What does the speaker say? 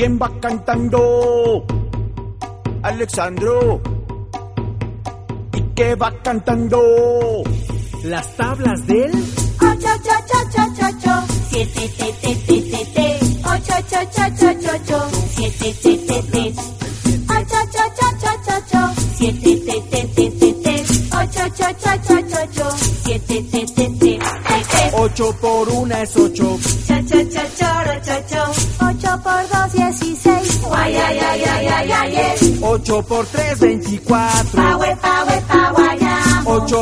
¿Quién va cantando? Alexandro. ¿Y qué va cantando? Las tablas del 8, 7, 8, 7, 7, 8 por 1 es 8. 8 por 2, 16. 8 por 3, 24. 8